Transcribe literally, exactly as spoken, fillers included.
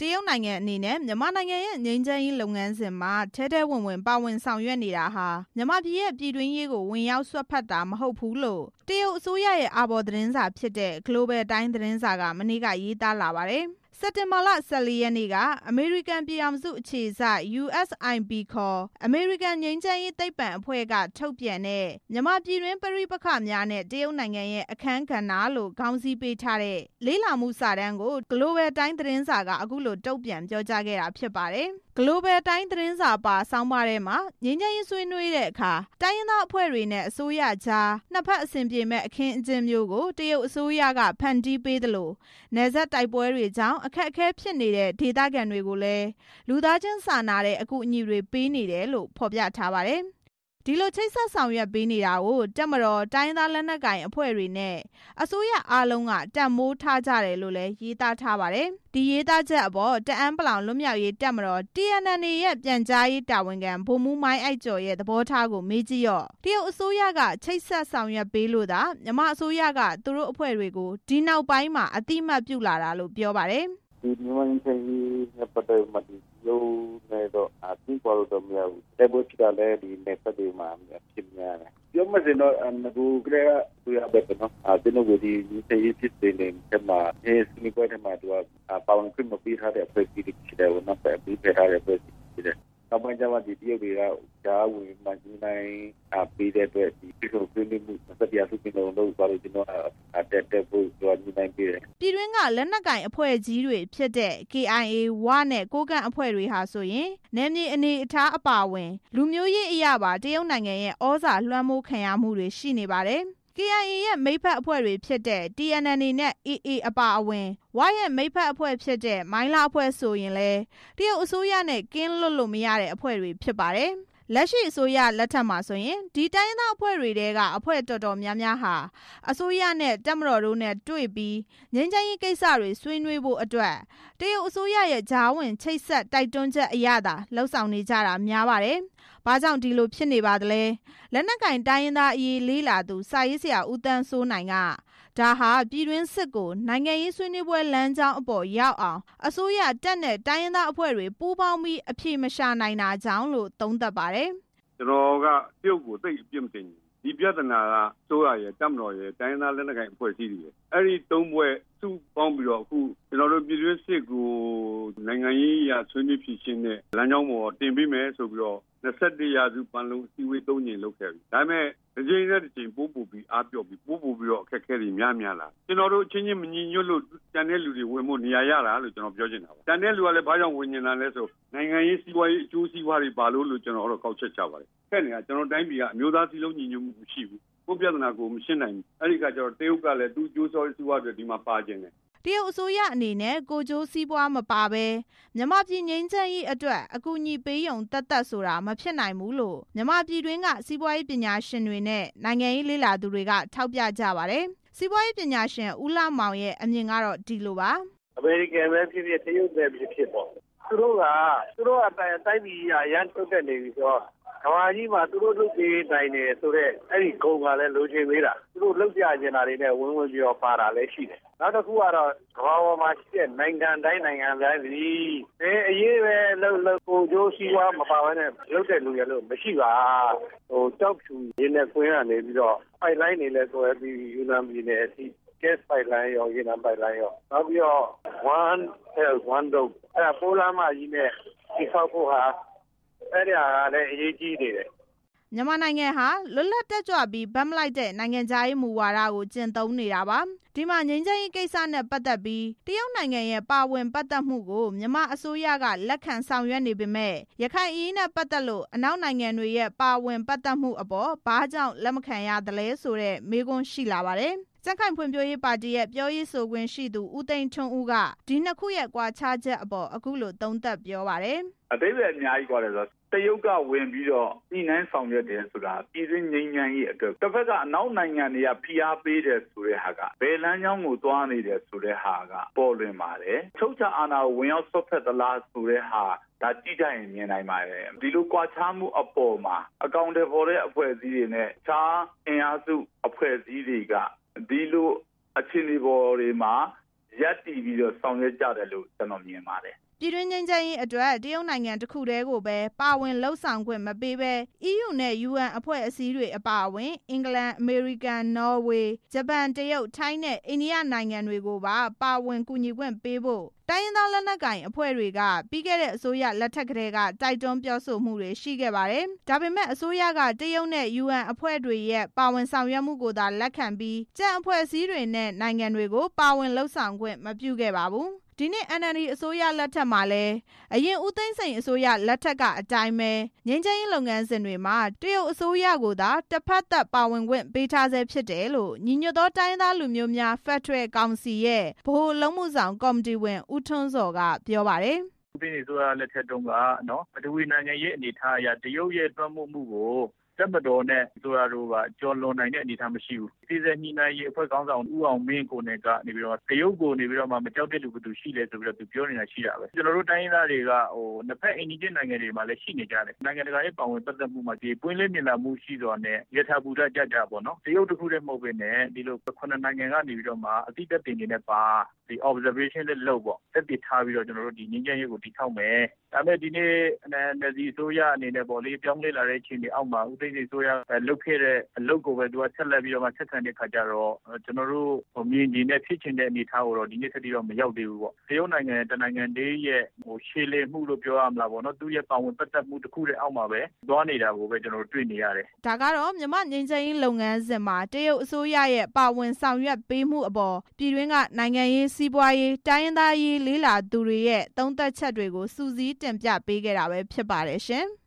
တရုတ်နိုင်ငံအနေနဲ့မြန်မာနိုင်ငံရဲ့ငြိမ်းချမ်းရေးလုပ်ငန်းစဉ်မှာထဲထဲဝင်ဝင်ပါဝင်ဆောင်ရွက်နေတာဟာမြန်မာပြည်ရဲ့ပြည်တွင်းရေးကိုဝင်ရောက်စွက်ဖက်တာမဟုတ်ဘူးလို့တရုတ်အစိုးရရဲ့အာဘော်သတင်းစာဖြစ်တဲ့ Global Times သတင်းစာကမနေ့ကရေးသားလာပါတယ်။ စက်တင်ဘာလ ၁၄ ရက်နေ့ကအမေရိကန်ပြည်ထောင်စုအခြေစိုက် ယူအက်စ် အိုင် ပီ ခေါ်အမေရိကန်ငြိမ်းချမ်းရေးသိပ္ပံအဖွဲ့ကထုတ်ပြန်တဲ့မြန်မာပြည်တွင်းပဋိပက္ခများနဲ့တရုတ်နိုင်ငံရဲ့အခန်းကဏ္ဍလို့ခေါင်းစည်းပေးထားတဲ့လေ့လာမှုစာတမ်းကို Global Times သတင်းစာကအခုလိုတုံ့ပြန်ပြောကြားခဲ့တာဖြစ်ပါတယ်။ Global Times သတင်းစာပါဆောင်းပါးထဲမှာငြိမ်းချမ်းရေးဆွေးနွေးတဲ့အခါတိုင်းရင်းသားအဖွဲ့တွေနဲ့အစိုးရကြားနှစ်ဖက်အဆင်ပြေမဲ့အခင်းအကျင်းမျိုးကိုတရုတ်အစိုးရကဖန်တီးပေးသလိုနယ်စပ်တိုက်ပွဲတွေကြောင့်အခက်အခဲဖြစ်နေတဲ့ဒေသခံတွေကိုလည်းလူသားချင်းစာနာတဲ့အကူအညီတွေပေးနေတယ်လို့ဖော်ပြထားပါတယ်။ ဒီလိုချိတ်ဆက်ဆောင်ရွက်ပေးနေတာကိုတပ်မတော်တိုင်းရင်းသားလက်နက်ကိုင်အဖွဲ့တွေနဲ့အစိုးရအားလုံးကတန်မိုးထားကြတယ်လို့လည်းရေးသားထားပါတယ်။ ဒီရေးသားချက်အပေါ်တအာင်းပလောင်လွတ်မြောက်ရေးတပ်မတော် တီ အန် အန် အေ ရဲ့ပြန်ကြားရေးတာဝန်ခံဗိုလ်မှူးမိုင်းအိုက်ကျော်ရဲ့သဘောထားကိုမေးကြည့်တော့တရုတ်အစိုးရကချိတ်ဆက်ဆောင်ရွက်ပေးလို့သာမြန်မာအစိုးရကသူတို့အဖွဲ့တွေကိုဒီနောက်ပိုင်းမှာအသိအမှတ်ပြုလာတာလို့ပြောပါတယ်။ဒီမြန်မာနိုင်ငံနဲ့ပတ်သက်မှဒီလိုနဲ့တော့အသိပေါ်လို့မရဘူးတိုက်ပွဲဖြစ်တာလည်းဒီနယ်စပ်တွေမှာဖြစ်များတယ်ပြောမှစင်တော့ငကူကလေးကသူရပဲနော်အတင်းလို့ဒီဒီရေးဖြစ်နေတယ်မှာအဲစနိပွဲထဲမှာသူကပါဝင်ခွင့်မပေးထားတဲ့အဖွဲ့အစည်းတွေရှိတယ်နော်ပဲပြီးဖယ်ထားတဲ့အဖွဲ့အစည်းရှိတယ်နောက်ပိုင်းကျမှဒီတရုတ်တွေကဂျားဝင်မှဒီနိုင်အပေးတဲ့အတွက်ဒီပြည်သူ့ပြည်မှုစတရားစုပြည်တော်လို့ပါလို့ကျွန်တော်အတက်တက်ဖို့ကျွန်တော်နိုင်ပေးတယ်ပြည်တွင်းကလက်နက်ကင်အဖွဲ့ကြီးတွေဖြစ်တဲ့ ကေ အိုင် အေ ဝနဲ့ကိုးကန့်အဖွဲ့တွေဟာဆိုရင်နယ်မြေအနေအထားအပါအဝင်လူမျိုးရေးအရပါတရုတ်နိုင်ငံရဲ့ဩဇာလွှမ်းမိုးခံရမှုတွေရှိနေပါတယ်။ ကေ အိုင် အေ ရဲ့မိတ်ဖက်အဖွဲ့တွေဖြစ်တဲ့ တီ အန် အန် အေ နဲ့ အေ အေ အပါအဝင်ဝရဲ့မိတ်ဖက်အဖွဲ့ဖြစ်တဲ့မိုင်းလားအဖွဲ့ဆိုရင်လည်းတရုတ်အစိုးရနဲ့ကင်းလွတ်လို့မရတဲ့အဖွဲ့တွေဖြစ်ပါတယ်။ လက်ရှိအစိုးရလက်ထက်မှာဆိုရင်ဒီတိုင်းရင်းသားအဖွဲ့တွေထဲကအဖွဲ့တော်တော်များများဟာအစိုးရနဲ့တပ်မတော်တို့နဲ့တွေ့ပြီးငြိမ်းချမ်းရေးကိစ္စတွေဆွေးနွေးဖို့အတွက်တရုတ်အစိုးရရဲ့ကြားဝင်ချိတ်ဆက်တိုက်တွန်းချက်အရသာလှုံ့ဆော်နေကြတာများပါတယ်။ ဘာကြောင့်ဒီလိုဖြစ်နေပါသလဲလက်နက်ကိုင်တိုင်းရင်းသားအရေးလေ့လာသူစာရေးဆရာဦးသန်းစိုးနိုင်ကဒါဟာပြည်တွင်းစစ်ကိုနိုင်ငံရေးဆွေးနွေးပွဲလမ်းကြောင်းအပေါ်ရောက်အောင်အစိုးရတပ်နဲ့တိုင်းရင်းသားအဖွဲ့တွေပူးပေါင်းပြီးအဖြေမရှာနိုင်တာကြောင့်လို့သုံးသပ်ပါတယ်။ကျွန်တော်ကတရုတ်ကိုသိအပြစ်မတင်ဘူးဒီပြဿနာကစိုးရရဲ့တပ်မတော်ရဲ့တိုင်းရင်းသားလက်နက်ကိုင်အဖွဲ့အစည်းတွေအဲ့ဒီသုံးဘွဲ့စုပေါင်းပြီးတော့အခုကျွန်တော်တို့ပြည်တွင်းစစ်ကိုနိုင်ငံရေးအရဆွေးနွေးဖြေရှင်းတဲ့လမ်းကြောင်းပေါ်တင်ပေးမယ်ဆိုပြီးတော့နှစ်ဆယ့်တစ်ရာစုပန်လုံအစည်းအဝေးသုံးကြိမ်လုပ်ခဲ့ပြီဒါပေမဲ့ဒီကြိမ်နဲ့ဒီကြိမ်ပို့ပို့ပြီးအားပြော့ပြီးပို့ပို့ပြီးတော့အခက်အခဲတွေများများလာကျွန်တော်တို့ချင်းချင်းမညီညွတ်လို့တန်တဲ့လူတွေဝင်ဖို့နေရာရတာလို့ကျွန်တော်ပြောချင်တာပါတန်တဲ့လူကလည်းဘာကြောင့်ဝင်နေတာလဲဆိုနိုင်ငံရေးစီးပွားရေးအကျိုးစီးပွားတွေပါလို့လို့ကျွန်တော်တို့ကောက်ချက်ချပါတယ်ခက်နေတာကျွန်တော်တိုင်းပြည်ကအမျိုးသားစည်းလုံးညီညွတ်မှုမရှိဘူးကိုပြဿနာကိုမရှင်းနိုင်ဘူးအဲ့ဒီကကျတော့တရုတ်ကလည်းသူ့အကျိုးစီးပွားတွေဒီမှာပါခြင်းတယ်တရုတ်အစိုးရအနေနဲ့ကိုကျိုးစီးပွားမပါဘဲမြန်မာပြည်ငြိမ်းချမ်းရေးအတွက်အကူအညီပေးရုံတတ်တတ်ဆိုတာမဖြစ်နိုင်ဘူးလို့မြန်မာပြည်တွင်းကစီးပွားရေးပညာရှင်တွေနဲ့နိုင်ငံရေးလေ့လာသူတွေကထောက်ပြကြပါတယ်။စီးပွားရေးပညာရှင်ဦးလှမောင်ရဲ့အမြင်ကတော့ဒီလိုပါအမေရိကန်ပဲဖြစ်ဖြစ်တရုတ်ပဲဖြစ်ဖြစ်ပေါ့သူတို့ကသူတို့အတိုင်းတိုင်းပြည်အရန်ထုတ်တဲ့နေပြီဆိုတော့ကဘာကြီးမှာသူတို့လုပ်ပေးနိုင်တယ်ဆိုတော့အဲ့ဒီဂုံကလည်းလိုချင်သေးတာသူတို့လုပ်ကြကျင်တာတွေနဲ့ဝင်ဝင်ပြီးတော့ပါတာလည်းရှိတယ်နောက်တစ်ခုကတော့ကဘာပေါ်မှာရှိတဲ့နိုင်ငံတိုင်းနိုင်ငံတိုင်းဒီအဲအရေးပဲလှုပ်လှုပ်ကိုကျိုးစီးပွားမပါဘဲနဲ့လုပ်တဲ့လူရလို့မရှိပါဟိုတောက်ဖြူရင်းနဲ့ကွင်းကနေပြီးတော့ပိုက်လိုင်းတွေလည်းဆိုပြီးယူနန်ပြည်နယ်အထိgas pipeline ရောရေနံ pipeline ရောနောက်ပြီးတော့ one health one dose အဲ့ဒါပိုးလမ်းမကြီးနဲ့ဒီဆောက်ဖို့ဟာအဲ့ဒါကလည်းအရေးကြီးနေတယ်မြန်မာနိုင်ငံဟာလွတ်လပ်တက်ကြွပြီးဗတ်မလိုက်တဲ့နိုင်ငံခြားရေးမူဝါဒကိုကျင့်သုံးနေတာပါဒီမှာငြိမ်းချမ်းရေးကိစ္စနဲ့ပတ်သက်ပြီးတရုတ်နိုင်ငံရဲ့ပါဝင်ပတ်သက်မှုကိုမြန်မာအစိုးရကလက်ခံဆောင်ရွက်နေပေမဲ့ရခိုင်အရေးနဲ့ပတ်သက်လို့အနောက်နိုင်ငံတွေရဲ့ပါဝင်ပတ်သက်မှုအပေါ်ဘာကြောင့်လက်မခံရသလဲဆိုတဲ့မေးခွန်းရှိလာပါတယ်ကြံ့ခိုင်ဖွံ့ဖြိုးရေးပါတီရဲ့ပြောရေးဆိုခွင့်ရှိသူဦးသိန်းထွန်းဦးကဒီနှစ်ခုရဲ့ကွာခြားချက်အပေါ်အခုလိုသုံးသပ်ပြောပါတယ်အသေးပဲအများကြီးကွာတယ်ဆိုတရုတ်ကဝင်ပြီးတော့ညှိနှိုင်းဆောင်ရွက်တယ်ဆိုတာပြည်တွင်းငြိမ်းချမ်းရေးအတွက်တစ်ဖက်ကအနောက်နိုင်ငံတွေကဖိအားပေးတယ်ဆိုတဲ့ဟာကဘယ်လမ်းကြောင်းကိုသွားနေတယ်ဆိုတဲ့ဟာကပေါ်လွင်ပါတယ်ချုပ်ချအာဏာကိုဝင်ရောက်ဆွတ်ဖက်သလားဆိုတဲ့ဟာဒါကြည့်ကြရင်မြင်နိုင်ပါတယ်ဒီလိုကွာခြားမှုအပေါ်မှာအကောင့်တွေပေါ်တဲ့အဖွဲ့အစည်းတွေနဲ့ခြားအင်အားစုအဖွဲ့အစည်းတွေကဒီလိုအခြေအနေပေါ်တွေမှာရပ်တည်ပြီးတော့ဆောင်ရွက်ကြတယ်လို့ကျွန်တော်မြင်ပါတယ်ပပြည်တွင်းငြိမ်းချမ်းရေးအတွက်တရုတ်နိုင်ငံတစ်ခုတည်းကိုပဲပါဝင်လှုပ်ဆောင်ခွင့်မပေးဘဲ အီးယူ နဲ့ ယူအန် အဖွဲ့အစည်းတွေအပါအဝင်အင်္ဂလန်၊ အမေရိကန်၊ နော်ဝေ၊ ဂျပန်၊ တရုတ်၊ ထိုင်းနဲ့အိန္ဒိယနိုင်ငံတွေကိုပါပါဝင်ကူညီခွင့်ပေးဖို့တိုင်းရင်းသားလက်နက်ကိုင်အဖွဲ့တွေကပြီးခဲ့တဲ့အစိုးရလက်ထက်ကတည်းကတိုက်တွန်းပြောဆိုမှုတွေရှိခဲ့ပါတယ်။ ဒါပေမဲ့အစိုးရကတရုတ်နဲ့ ယူအန် အဖွဲ့တွေရဲ့ပါဝင်ဆောင်ရွက်မှုကိုသာလက်ခံပြီးကျန်အဖွဲ့အစည်းတွေနဲ့နိုင်ငံတွေကိုပါဝင်လှုပ်ဆောင်ခွင့်မပြုခဲ့ပါဘူး။ ဒီနေ့ အန် အယ်လ် ဒီ အစိုးရလက်ထက်မှာလည်းအရင်ဦးသိန်းစိန်အစိုးရလက်ထက်ကအတိုင်းပဲငြိမ်းချမ်းရေးလုပ်ငန်းစဉ်တွေမှာတရုတ်အစိုးရကိုသာတစ်ဖက်သက်ပါဝင်ခွင့်ပေးထားဆဲဖြစ်တယ်လို့ညီညွတ်သောတိုင်းရင်းသားလူမျိုးများဖက်ဒရယ်ကောင်စီရဲ့ဗဟိုအလုပ်မှုဆောင်ကော်မတီဝင်ဦးထွန်းဇော်ကပြောပါတယ်။ဦးသိန်းစိန်အစိုးရလက်ထက်တုန်းကနော်ပထဝီနိုင်ငံရေးအနေအထားအရတရုတ်ရဲ့တွန်းမှုမှုကိုတပ်မတော်နဲ့အစိုးရတို့ကကျော်လွန်နိုင်တဲ့အနေအထားမရှိဘူး။ပြည်စဲညှိနှိုင်းရေးအဖွဲ့ခေါင်းဆောင်ဦးအောင်မင်းကိုယ်နဲ့ကနေပြီးတော့တရုတ်ကိုနေပြီးတော့မှမကြောက်တဲ့လူကသူရှိတယ်ဆိုပြီးတော့သူပြောနေတာရှိတာပဲ။ကျွန်တော်တို့တိုင်းရင်းသားတွေကဟိုနှစ်ဖက်အိမ်နီးချင်းနိုင်ငံတွေမှာလည်းရှိနေကြတယ်။နိုင်ငံတကာရဲ့ပါဝင်ပတ်သက်မှုမှာဒီပွင့်လင်းမြင်သာမှုရှိစွာနဲ့ရထဘူတကြကြပေါ့နော်။တရုတ်တစ်ခုတည်းမဟုတ်ဘဲနဲ့ဒီလိုခုနှစ်နိုင်ငံကနေပြီးတော့မှအတိတ်တင်နေနဲ့ပါဒီ observation လေးလုပ်ပေါ့။တက်တည်ထားပြီးတော့ကျွန်တော်တို့ဒီငြိမ်းချမ်းရေးကိုတည်ထောင်မယ်။ဒါပေမဲ့ဒီနေ့ အန် အယ်လ် ဒီ အစိုးရအနေနဲ့ပေါ့လေပြောင်းလဲလာတဲ့အခြေအနေအောက်မှာဦးသိန်းစိန်အစိုးရလုပ်ခဲ့တဲ့အလုပ်ကိုပဲသူကဆက်လက်ပြီးတော့မှဆက်ဆံတဲ့ခါကျတော့ကျွန်တော်တို့မြင်ကျင်တဲ့ဖြစ်ချင်တဲ့အနေအထားကိုတော့ဒီနေ့ထက်ထိတော့မရောက်သေးဘူးပေါ့။တရုတ်နိုင်ငံတနိုင်ငံတည်းရဲ့ဟိုရှေ့လေမှုလို့ပြောရမလားပေါ့နော်။သူရဲ့ပါဝင်ပတ်သက်မှုတစ်ခုတည်းအောက်မှာပဲသွားနေတာကိုပဲကျွန်တော်တို့တွေ့နေရတယ်။ဒါကတော့မြန်မာငြိမ်းချမ်းရေးလုပ်ငန်းစဉ်မှာတရုတ်အစိုးရရဲ့ပါဝင်ဆောင်ရွက်ပေးမှုအပေါ်ပြည်တွင်းကနိုင်ငံရေးစီးပွားရေးတိုင်းရင်းသားရေးလေးလာသူတွေရဲ့သုံးသပ်ချက်တွေကိုစူးစီးတင်ပြပေးခဲ့တာပဲဖြစ်ပါတယ်ရှင်။